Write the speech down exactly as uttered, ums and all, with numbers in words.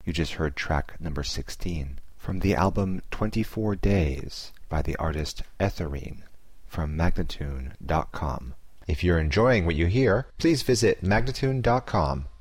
You just heard track number sixteen from the album twenty-four days by the artist Etherine from Magnatune dot com. If you're enjoying what you hear, please visit Magnatune dot com